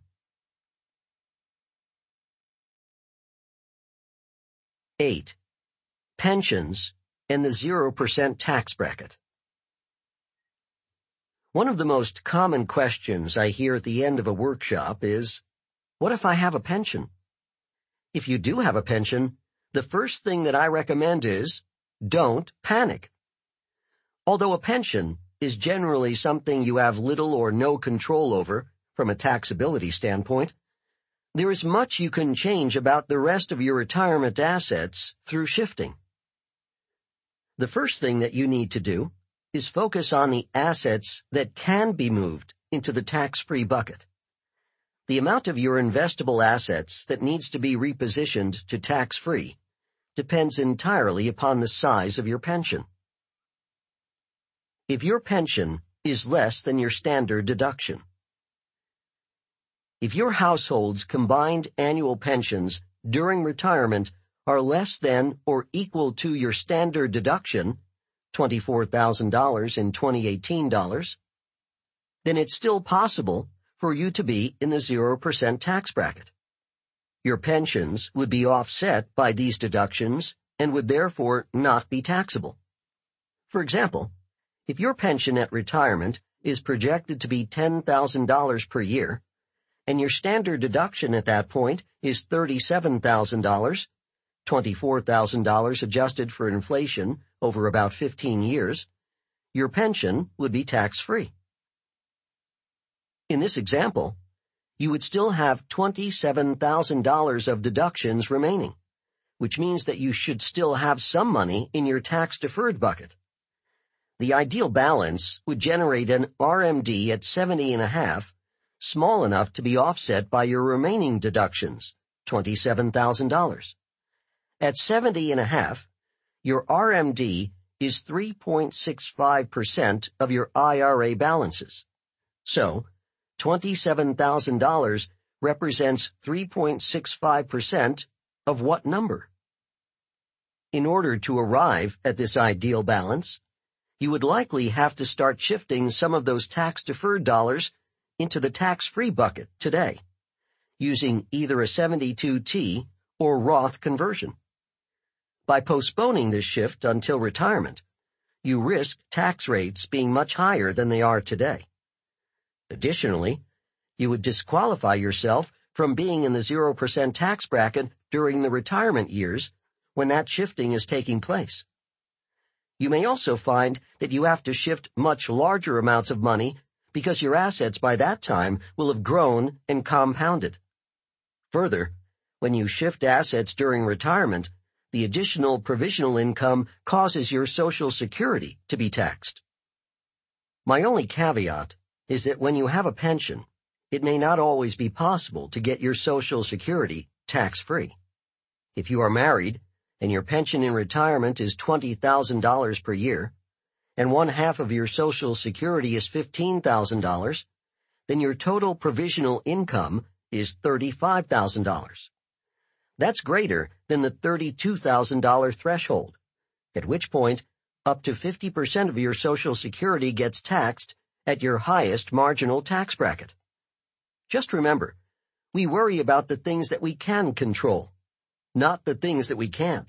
eight. Pensions and the zero percent tax bracket. One of the most common questions I hear at the end of a workshop is, what if I have a pension? If you do have a pension, the first thing that I recommend is, don't panic. Although a pension is generally something you have little or no control over from a taxability standpoint, there is much you can change about the rest of your retirement assets through shifting. The first thing that you need to do is focus on the assets that can be moved into the tax-free bucket. The amount of your investable assets that needs to be repositioned to tax-free depends entirely upon the size of your pension. If your pension is less than your standard deduction. If your household's combined annual pensions during retirement are less than or equal to your standard deduction, twenty-four thousand dollars in twenty eighteen dollars, then it's still possible for you to be in the zero percent tax bracket. Your pensions would be offset by these deductions and would therefore not be taxable. For example, if your pension at retirement is projected to be ten thousand dollars per year, and your standard deduction at that point is thirty-seven thousand dollars, twenty-four thousand dollars adjusted for inflation over about fifteen years, your pension would be tax-free. In this example, you would still have twenty-seven thousand dollars of deductions remaining, which means that you should still have some money in your tax-deferred bucket. The ideal balance would generate an R M D at seventy and a half, small enough to be offset by your remaining deductions, twenty-seven thousand dollars. At seventy and a half, your R M D is three point six five percent of your I R A balances. So, twenty-seven thousand dollars represents three point six five percent of what number? In order to arrive at this ideal balance, you would likely have to start shifting some of those tax-deferred dollars into the tax-free bucket today, using either a seventy-two T or Roth conversion. By postponing this shift until retirement, you risk tax rates being much higher than they are today. Additionally, you would disqualify yourself from being in the zero percent tax bracket during the retirement years when that shifting is taking place. You may also find that you have to shift much larger amounts of money because your assets by that time will have grown and compounded. Further, when you shift assets during retirement, the additional provisional income causes your Social Security to be taxed. My only caveat is that when you have a pension, it may not always be possible to get your Social Security tax-free. If you are married and your pension in retirement is twenty thousand dollars per year, and one half of your Social Security is fifteen thousand dollars, then your total provisional income is thirty-five thousand dollars. That's greater than the thirty-two thousand dollars threshold, at which point up to fifty percent of your Social Security gets taxed at your highest marginal tax bracket. Just remember, we worry about the things that we can control, not the things that we can't.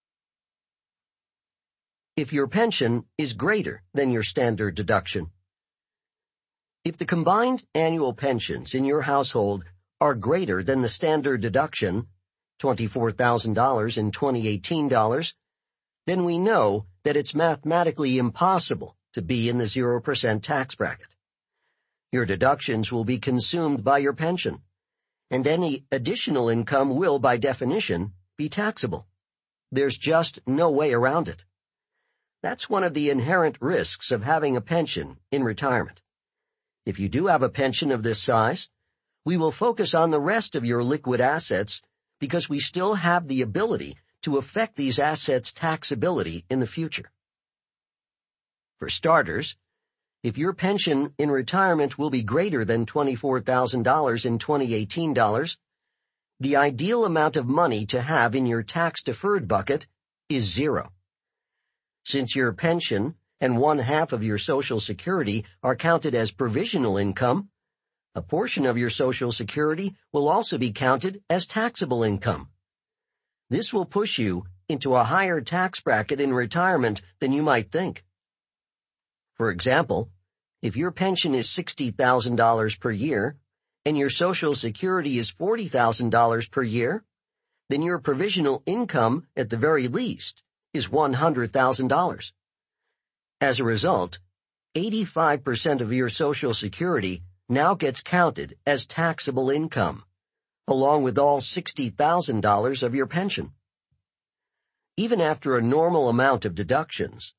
If your pension is greater than your standard deduction. If the combined annual pensions in your household are greater than the standard deduction, twenty-four thousand dollars in twenty eighteen dollars, then we know that it's mathematically impossible to be in the zero percent tax bracket. Your deductions will be consumed by your pension, and any additional income will, by definition, be taxable. There's just no way around it. That's one of the inherent risks of having a pension in retirement. If you do have a pension of this size, we will focus on the rest of your liquid assets because we still have the ability to affect these assets' taxability in the future. For starters, if your pension in retirement will be greater than twenty-four thousand dollars in twenty eighteen dollars, the ideal amount of money to have in your tax-deferred bucket is zero. Since your pension and one half of your Social Security are counted as provisional income, a portion of your Social Security will also be counted as taxable income. This will push you into a higher tax bracket in retirement than you might think. For example, if your pension is sixty thousand dollars per year and your Social Security is forty thousand dollars per year, then your provisional income, at the very least, is one hundred thousand dollars. As a result, eighty-five percent of your Social Security now gets counted as taxable income, along with all sixty thousand dollars of your pension. Even after a normal amount of deductions,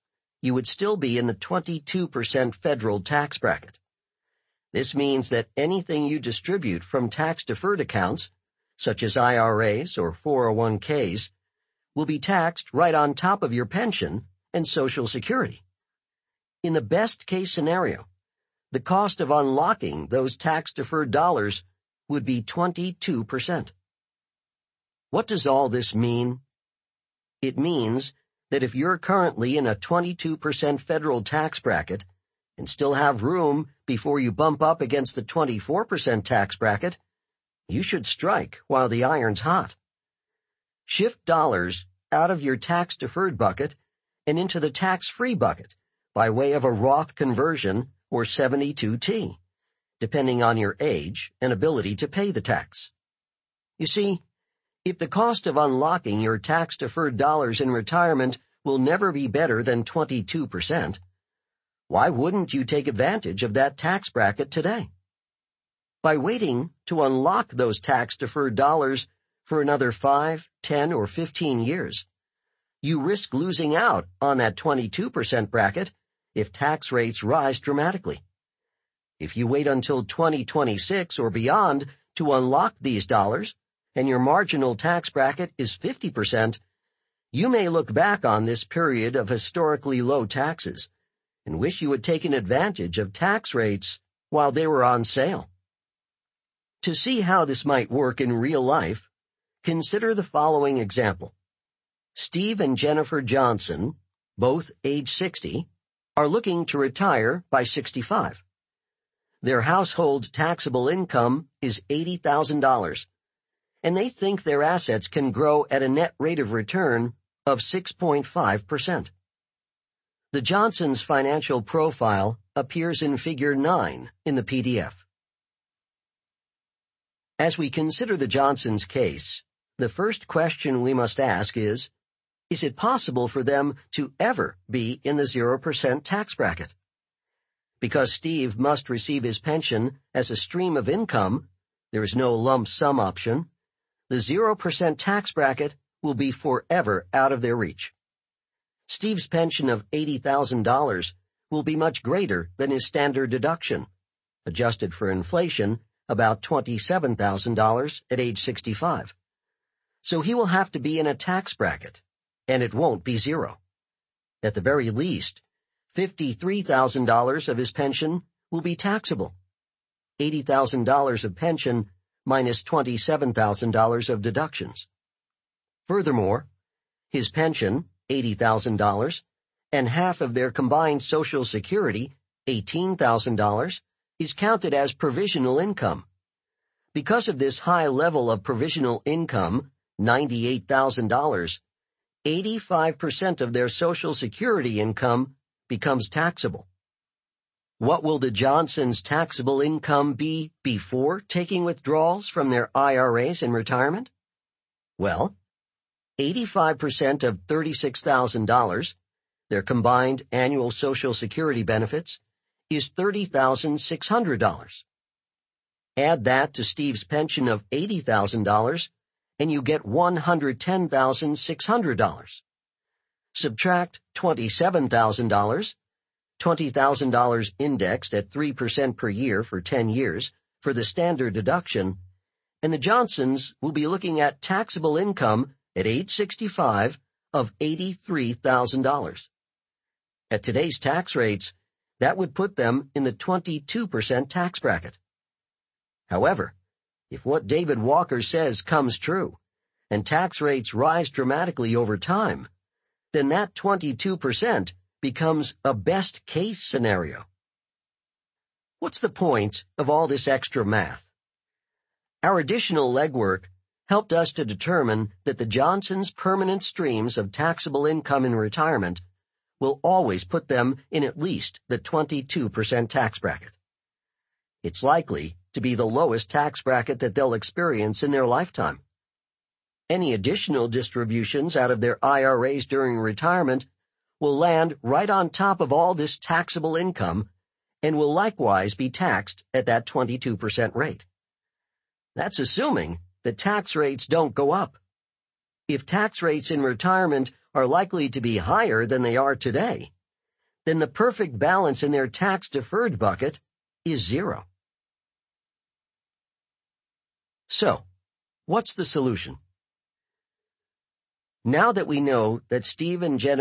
you would still be in the twenty-two percent federal tax bracket. This means that anything you distribute from tax-deferred accounts, such as I R As or four oh one k's, will be taxed right on top of your pension and Social Security. In the best-case scenario, the cost of unlocking those tax-deferred dollars would be twenty-two percent. What does all this mean? It means that if you're currently in a twenty-two percent federal tax bracket and still have room before you bump up against the twenty-four percent tax bracket, you should strike while the iron's hot. Shift dollars out of your tax-deferred bucket and into the tax-free bucket by way of a Roth conversion or seventy-two T, depending on your age and ability to pay the tax. You see, if the cost of unlocking your tax-deferred dollars in retirement will never be better than twenty-two percent, why wouldn't you take advantage of that tax bracket today? By waiting to unlock those tax-deferred dollars for another five, ten, or fifteen years, you risk losing out on that twenty-two percent bracket if tax rates rise dramatically. If you wait until twenty twenty-six or beyond to unlock these dollars, and your marginal tax bracket is fifty percent, you may look back on this period of historically low taxes and wish you had taken advantage of tax rates while they were on sale. To see how this might work in real life, consider the following example. Steve and Jennifer Johnson, both age sixty, are looking to retire by sixty-five. Their household taxable income is eighty thousand dollars, and they think their assets can grow at a net rate of return of six point five percent. The Johnsons' financial profile appears in Figure nine in the P D F. As we consider the Johnsons' case, the first question we must ask is, is it possible for them to ever be in the zero percent tax bracket? Because Steve must receive his pension as a stream of income, there is no lump sum option, the zero percent tax bracket will be forever out of their reach. Steve's pension of eighty thousand dollars will be much greater than his standard deduction, adjusted for inflation, about twenty-seven thousand dollars at age sixty-five. So he will have to be in a tax bracket, and it won't be zero. At the very least, fifty-three thousand dollars of his pension will be taxable. eighty thousand dollars of pension minus twenty-seven thousand dollars of deductions. Furthermore, his pension, eighty thousand dollars, and half of their combined Social Security, eighteen thousand dollars, is counted as provisional income. Because of this high level of provisional income, ninety-eight thousand dollars, eighty-five percent of their Social Security income becomes taxable. What will the Johnsons' taxable income be before taking withdrawals from their I R As in retirement? Well, eighty-five percent of thirty-six thousand dollars, their combined annual Social Security benefits, is thirty thousand six hundred dollars. Add that to Steve's pension of eighty thousand dollars, and you get one hundred ten thousand six hundred dollars. Subtract twenty-seven thousand dollars, twenty thousand dollars indexed at three percent per year for ten years for the standard deduction, and the Johnsons will be looking at taxable income at age sixty-five of eighty-three thousand dollars. At today's tax rates, that would put them in the twenty-two percent tax bracket. However, if what David Walker says comes true, and tax rates rise dramatically over time, then that twenty-two percent becomes a best-case scenario. What's the point of all this extra math? Our additional legwork helped us to determine that the Johnsons' permanent streams of taxable income in retirement will always put them in at least the twenty-two percent tax bracket. It's likely to be the lowest tax bracket that they'll experience in their lifetime. Any additional distributions out of their I R As during retirement will land right on top of all this taxable income and will likewise be taxed at that twenty-two percent rate. That's assuming that tax rates don't go up. If tax rates in retirement are likely to be higher than they are today, then the perfect balance in their tax-deferred bucket is zero. So, what's the solution? Now that we know that Steve and Jennifer